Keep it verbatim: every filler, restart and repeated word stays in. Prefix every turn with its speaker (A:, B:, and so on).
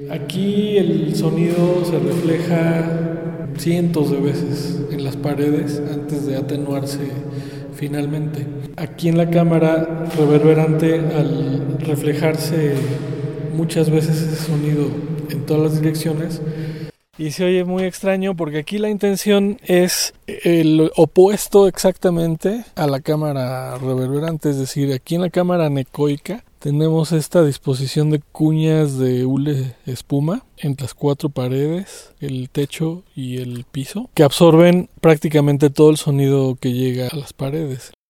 A: Aquí el sonido se refleja cientos de veces en las paredes antes de atenuarse finalmente. Aquí en la cámara reverberante, al reflejarse muchas veces ese sonido en todas las direcciones, y se oye muy extraño porque aquí la intención es el opuesto exactamente a la cámara reverberante, es decir, aquí en la cámara anecoica tenemos esta disposición de cuñas de hule espuma en las cuatro paredes, el techo y el piso, que absorben prácticamente todo el sonido que llega a las paredes.